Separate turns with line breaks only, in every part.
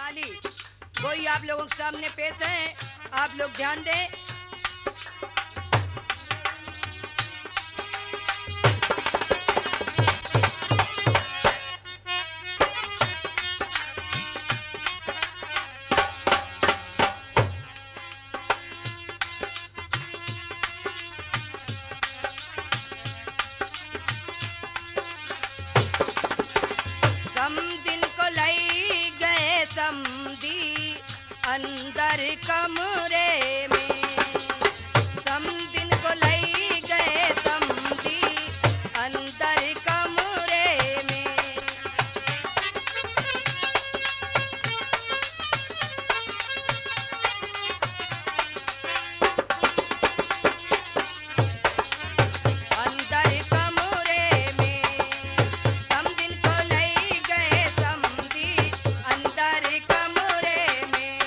वाली वही आप लोगों के सामने पेश है। आप लोग ध्यान दें। समधी अंदर कमरे में, समदिन को लई गए समधी अंदर कमरे में। अंदर कमरे में समदिन को लई गए समधी अंदर कमरे में।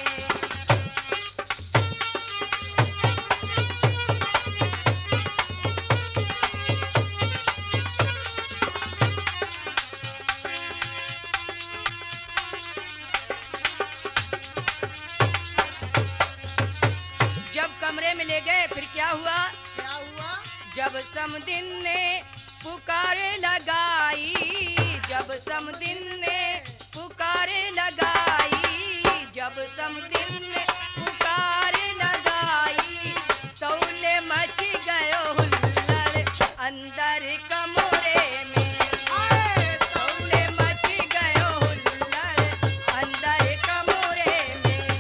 जब कमरे में ले गए फिर क्या हुआ? जब समदिन ने पुकारे लगाई, जब समदिन ने पुकारे लगाई, जब समदिन ने पुकारे लगाई, तौले मच गयो हुल्लड़ अंदर कमरे में, तौले मच गयो हुल्लड़ अंदर कमरे में।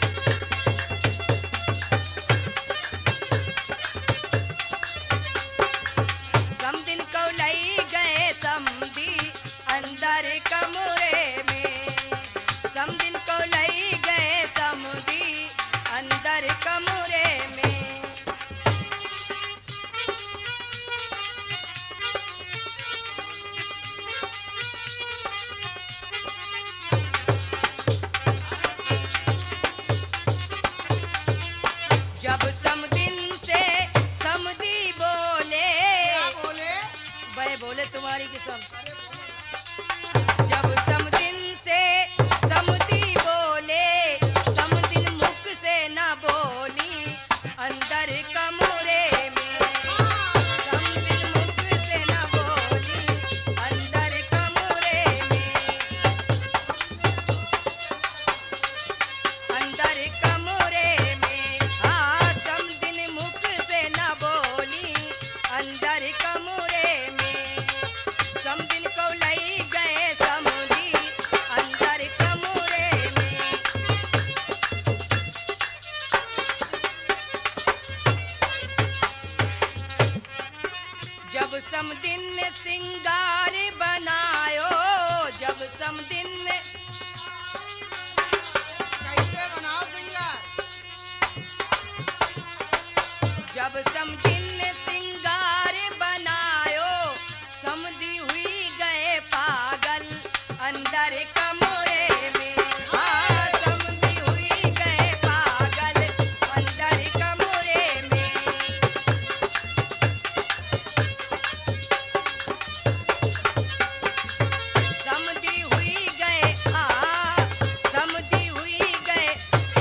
समदिन को लई गए समधी अंदर कमरे में, समदिन को लई गए समधी अंदर कमरे में। जब समदिन से समधी बोले, बड़े बोले तुम्हारी किस्म। जब समदिन से समधी बोले, समदिन मुख से न बोली अंदर कमरे में, समदिन मुख से न बोली अंदर कमरे में, अंदर कमरे में। हाँ, समदिन मुख से न बोली अंदर कमरे में, समदिन को लई गए समधी अंदर कमरे में। जब समदिन ने सिंगार बनायो, जब समदिन ने
कैसे बनाओ सिंगार?
जब समदिन ने सिंगार बनायो, समधी हुई गए पागल अंदर कमरे में। हाँ, समधी हुई गए पागल अंदर कमरे में। समधी हुई गए, हाँ, समधी हुई गए,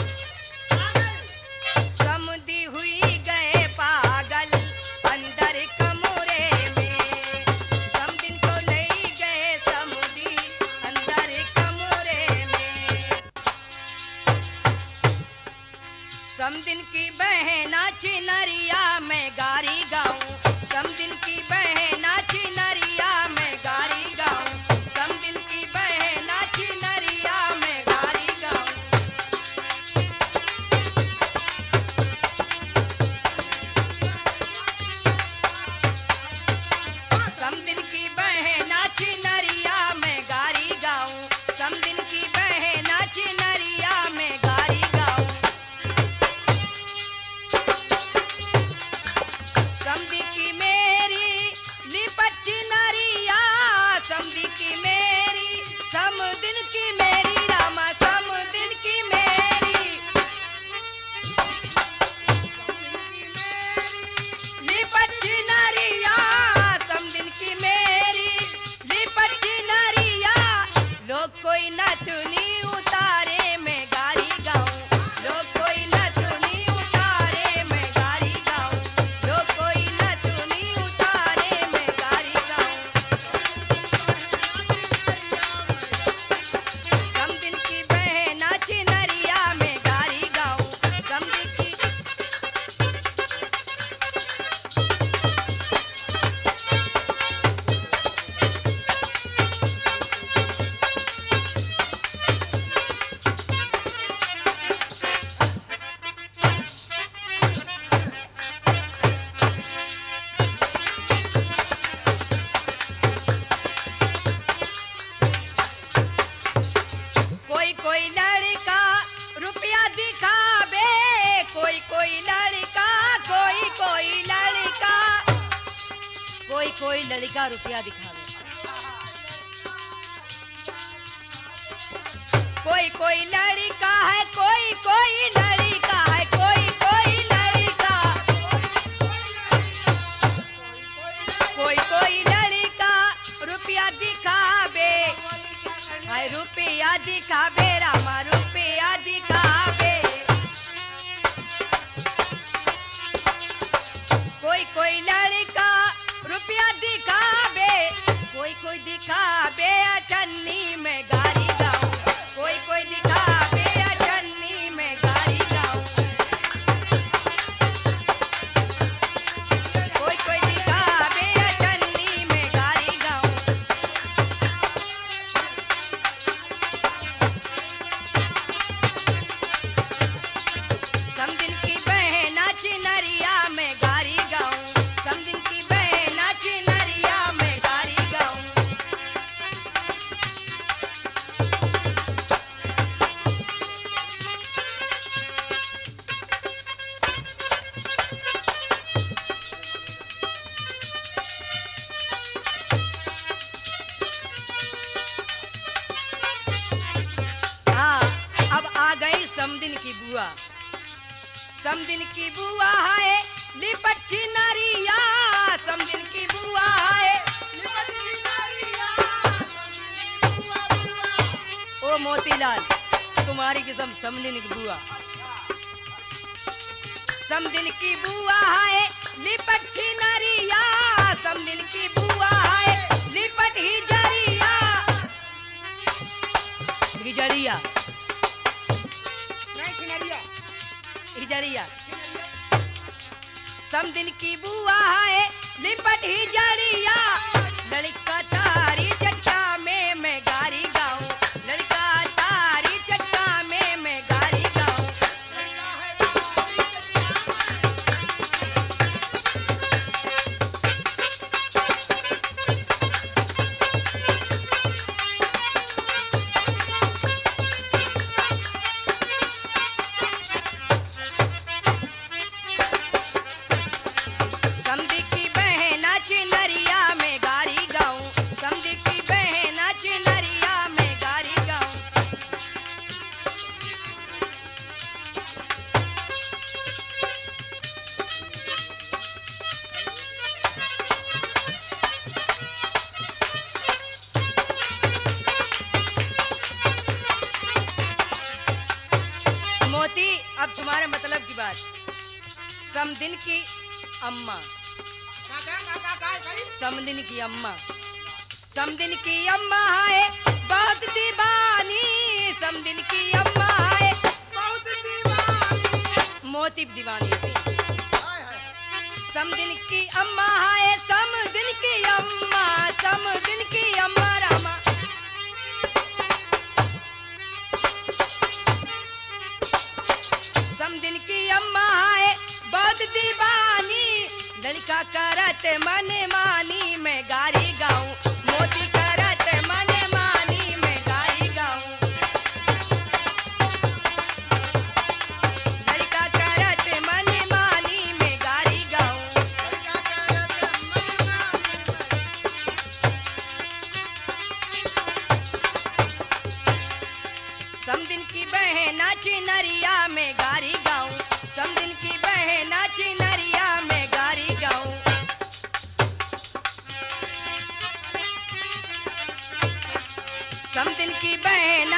समधी हुई गए पागल अंदर कमरे में, समदिन को लई गए समधी अंदर कमरे में। समदिन की बहना चिनरिया में गारी गाऊं, समदिन की बहना चिनरिया में गारी गाऊं, समदिन की बहना चिनरिया में गारी गाऊं। समदिन की बहना चिनरिया में गारी गाऊं, समदिन की बहना चिनरिया में गारी गाऊं। समधी की मेरी लिपट चिनरिया, समधी की मेरी, समदिन की मेरी रामा, समदिन की मेरी लिपट चिनरिया, समदिन की मेरी लिपट चिनरिया। लोग कोई नथुनी उतारे रुपया दिखावे, कोई कोई लड़का, कोई कोई लड़का, कोई कोई लड़का रुपया दिखावे, कोई कोई लड़का है, कोई कोई लड़का है, कोई कोई लड़का, कोई कोई लड़का रुपया दिखावे, हाय रुपया दिखावे, रामा रुपया दिखावे, कोई कोई लड़का रुपया दिखावे, कोई कोई दिखावे अठन्नी में गाड़ी गाऊं, कोई कोई दिखावे अठन्नी में गाड़ी गाऊं, कोई कोई दिखावे अठन्नी में गाड़ी गाऊं, समदिन की बहना चिनरिया में गाड़ी गाऊं, समदिन की बहना चिनरिया में गाड़ी गाऊं, हाँ अब आ गई समदिन की बुआ, समदिन की बुआ है लिपट चिनरिया, समदिन की बुआ है, ओ मोतीलाल तुम्हारी किस्म समदिन की बुआ, समदिन की बुआ है लिपट चिनरिया, समदिन की बुआ है लिपट हिजरिया, हिजरिया
नहीं खिलरिया
हिजरिया, समदिन की बुआ है लिपट हिजरिया, लड़का तारी चटका में मैं गारी गाऊं, लड़का तारी चटका में मैं गारी गाऊं, समदी की बहना चिनरिया में गारी गाऊं, समदी की बहना चिनरिया में गारी गाऊं, मोती अब तुम्हारे मतलब की बात, समदिन की अम्मा, समदिन की अम्मा, समदिन की अम्मा है बहुत दीवानी, समदिन की अम्मा है
बहुत दीवानी,
मोती दीवानी थी,
हाय हाय
समदिन की अम्मा है, समदिन की अम्मा, समदिन की अम्मा रामा, समदिन की अम्मा है बहुत दीवानी, लड़का करत मन मानी मैं गारी गाऊं, मोती करत मन मानी मैं गारी गाऊं, लड़का करत मन मानी मैं गारी गाऊं,
लड़का करत मन
समदिन की बहना चिनरिया में गारी गाऊं, समदिन की बहना चिनरिया में गारी गाऊं, समदिन की बहना